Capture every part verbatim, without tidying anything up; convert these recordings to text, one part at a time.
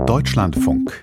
Deutschlandfunk.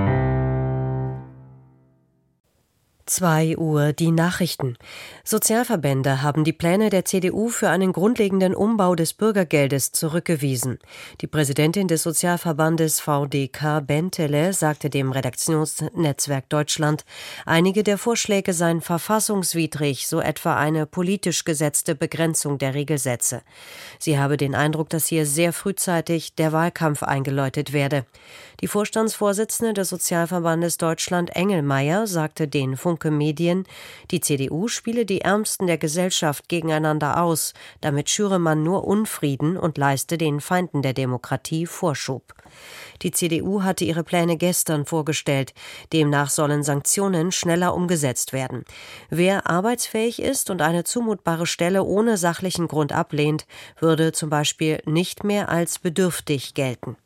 zwei Uhr die Nachrichten. Sozialverbände haben die Pläne der C D U für einen grundlegenden Umbau des Bürgergeldes zurückgewiesen. Die Präsidentin des Sozialverbandes V D K, Bentele, sagte dem Redaktionsnetzwerk Deutschland, einige der Vorschläge seien verfassungswidrig, so etwa eine politisch gesetzte Begrenzung der Regelsätze. Sie habe den Eindruck, dass hier sehr frühzeitig der Wahlkampf eingeläutet werde. Die Vorstandsvorsitzende des Sozialverbandes Deutschland, Engelmeier, sagte den Funke Medien, die C D U spiele die Ärmsten der Gesellschaft gegeneinander aus, damit schüre man nur Unfrieden und leiste den Feinden der Demokratie Vorschub. Die C D U hatte ihre Pläne gestern vorgestellt. Demnach sollen Sanktionen schneller umgesetzt werden. Wer arbeitsfähig ist und eine zumutbare Stelle ohne sachlichen Grund ablehnt, würde zum Beispiel nicht mehr als bedürftig gelten.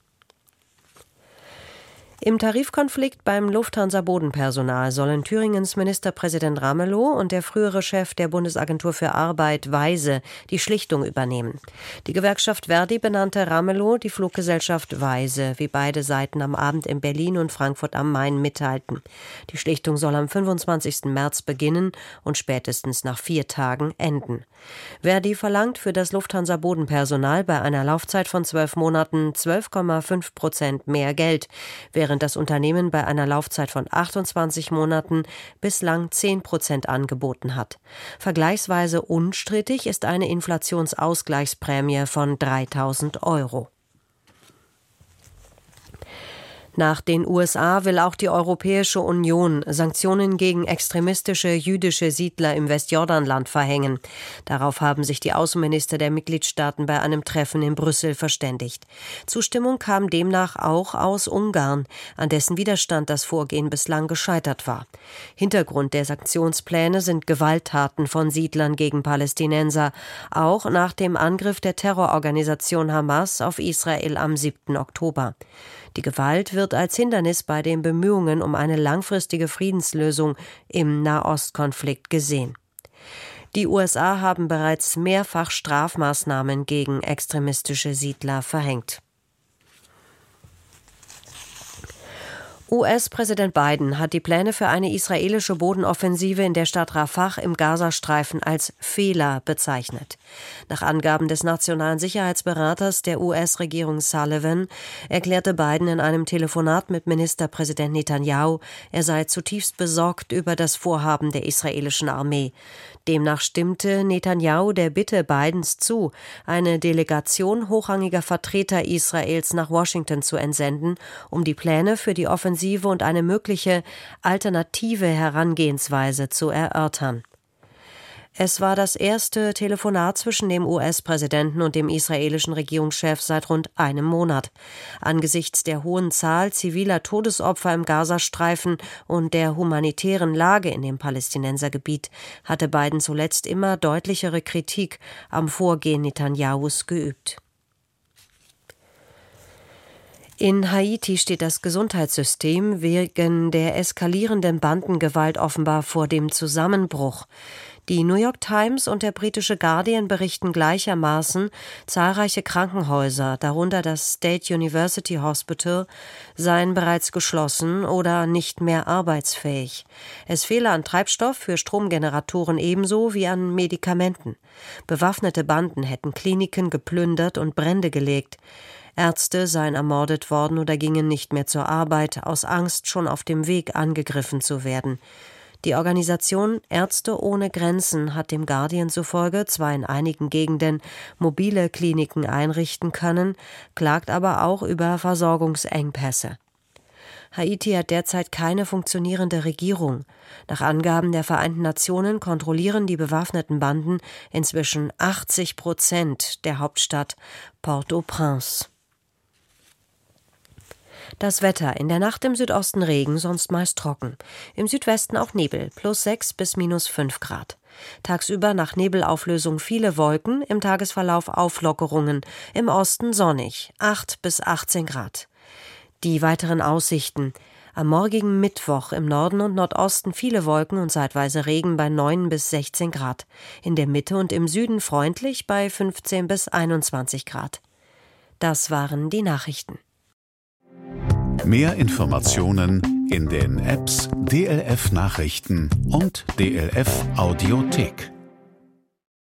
Im Tarifkonflikt beim Lufthansa-Bodenpersonal sollen Thüringens Ministerpräsident Ramelow und der frühere Chef der Bundesagentur für Arbeit, Weise, die Schlichtung übernehmen. Die Gewerkschaft Verdi benannte Ramelow die Fluggesellschaft Weise, wie beide Seiten am Abend in Berlin und Frankfurt am Main mitteilten. Die Schlichtung soll am fünfundzwanzigsten März beginnen und spätestens nach vier Tagen enden. Verdi verlangt für das Lufthansa-Bodenpersonal bei einer Laufzeit von zwölf Monaten zwölf Komma fünf Prozent mehr Geld, während das Unternehmen bei einer Laufzeit von achtundzwanzig Monaten bislang zehn Prozent angeboten hat. Vergleichsweise unstrittig ist eine Inflationsausgleichsprämie von dreitausend Euro. Nach den U S A will auch die Europäische Union Sanktionen gegen extremistische jüdische Siedler im Westjordanland verhängen. Darauf haben sich die Außenminister der Mitgliedstaaten bei einem Treffen in Brüssel verständigt. Zustimmung kam demnach auch aus Ungarn, an dessen Widerstand das Vorgehen bislang gescheitert war. Hintergrund der Sanktionspläne sind Gewalttaten von Siedlern gegen Palästinenser, auch nach dem Angriff der Terrororganisation Hamas auf Israel am siebten Oktober. Die Gewalt wird als Hindernis bei den Bemühungen um eine langfristige Friedenslösung im Nahostkonflikt gesehen. Die U S A haben bereits mehrfach Strafmaßnahmen gegen extremistische Siedler verhängt. U S-Präsident Biden hat die Pläne für eine israelische Bodenoffensive in der Stadt Rafah im Gazastreifen als Fehler bezeichnet. Nach Angaben des nationalen Sicherheitsberaters der U S-Regierung Sullivan erklärte Biden in einem Telefonat mit Ministerpräsident Netanyahu, er sei zutiefst besorgt über das Vorhaben der israelischen Armee. Demnach stimmte Netanyahu der Bitte Bidens zu, eine Delegation hochrangiger Vertreter Israels nach Washington zu entsenden, um die Pläne für die Offensive und eine mögliche alternative Herangehensweise zu erörtern. Es war das erste Telefonat zwischen dem U S-Präsidenten und dem israelischen Regierungschef seit rund einem Monat. Angesichts der hohen Zahl ziviler Todesopfer im Gazastreifen und der humanitären Lage in dem Palästinensergebiet hatte Biden zuletzt immer deutlichere Kritik am Vorgehen Netanyahus geübt. In Haiti steht das Gesundheitssystem wegen der eskalierenden Bandengewalt offenbar vor dem Zusammenbruch. Die New York Times und der britische Guardian berichten gleichermaßen, zahlreiche Krankenhäuser, darunter das State University Hospital, seien bereits geschlossen oder nicht mehr arbeitsfähig. Es fehle an Treibstoff für Stromgeneratoren ebenso wie an Medikamenten. Bewaffnete Banden hätten Kliniken geplündert und Brände gelegt. Ärzte seien ermordet worden oder gingen nicht mehr zur Arbeit, aus Angst, schon auf dem Weg angegriffen zu werden. Die Organisation Ärzte ohne Grenzen hat dem Guardian zufolge zwar in einigen Gegenden mobile Kliniken einrichten können, klagt aber auch über Versorgungsengpässe. Haiti hat derzeit keine funktionierende Regierung. Nach Angaben der Vereinten Nationen kontrollieren die bewaffneten Banden inzwischen achtzig Prozent der Hauptstadt Port-au-Prince. Das Wetter: in der Nacht im Südosten Regen, sonst meist trocken. Im Südwesten auch Nebel, plus sechs bis minus fünf Grad. Tagsüber nach Nebelauflösung viele Wolken, im Tagesverlauf Auflockerungen. Im Osten sonnig, acht bis achtzehn Grad. Die weiteren Aussichten: am morgigen Mittwoch im Norden und Nordosten viele Wolken und zeitweise Regen bei neun bis sechzehn Grad. In der Mitte und im Süden freundlich bei fünfzehn bis einundzwanzig Grad. Das waren die Nachrichten. Mehr Informationen in den Apps D L F Nachrichten und D L F Audiothek.